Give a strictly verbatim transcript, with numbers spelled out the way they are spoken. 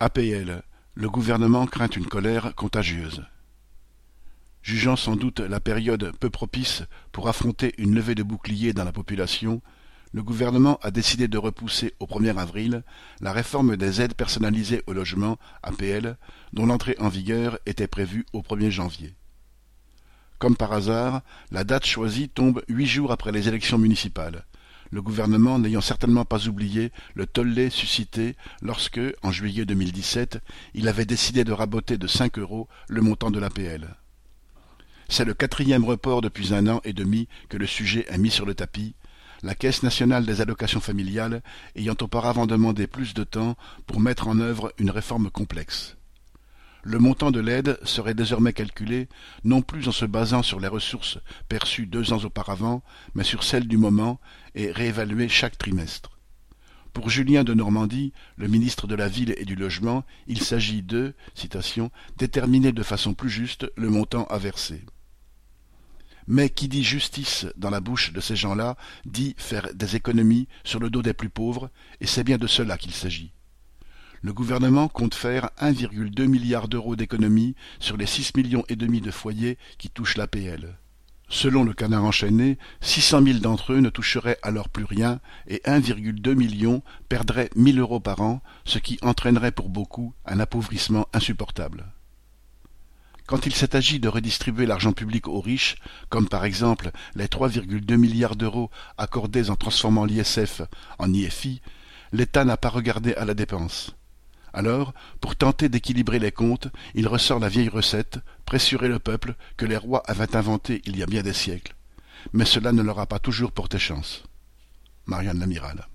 A P L, le gouvernement craint une colère contagieuse. Jugeant sans doute la période peu propice pour affronter une levée de boucliers dans la population, le gouvernement a décidé de repousser au premier avril la réforme des aides personnalisées au logement, A P L, dont l'entrée en vigueur était prévue au premier janvier. Comme par hasard, la date choisie tombe huit jours après les élections municipales, le gouvernement n'ayant certainement pas oublié le tollé suscité lorsque, en juillet deux mille dix-sept, il avait décidé de raboter de cinq euros le montant de l'A P L. C'est le quatrième report depuis un an et demi que le sujet est mis sur le tapis, la Caisse nationale des allocations familiales ayant auparavant demandé plus de temps pour mettre en œuvre une réforme complexe. Le montant de l'aide serait désormais calculé non plus en se basant sur les ressources perçues deux ans auparavant, mais sur celles du moment et réévalué chaque trimestre. Pour Julien de Normandie, le ministre de la Ville et du Logement, il s'agit de, citation, déterminer de façon plus juste le montant à verser. Mais qui dit justice dans la bouche de ces gens-là dit faire des économies sur le dos des plus pauvres, et c'est bien de cela qu'il s'agit. Le gouvernement compte faire un virgule deux milliard d'euros d'économies sur les six millions et demi de foyers qui touchent l'A P L. Selon le Canard enchaîné, six cent mille d'entre eux ne toucheraient alors plus rien et un virgule deux million perdraient mille euros par an, ce qui entraînerait pour beaucoup un appauvrissement insupportable. Quand il s'est agi de redistribuer l'argent public aux riches, comme par exemple les trois virgule deux milliards d'euros accordés en transformant l'I S F en I F I, l'État n'a pas regardé à la dépense. Alors, pour tenter d'équilibrer les comptes, il ressort la vieille recette, pressurer le peuple, que les rois avaient inventée il y a bien des siècles. Mais cela ne leur a pas toujours porté chance. Marianne Lamiral.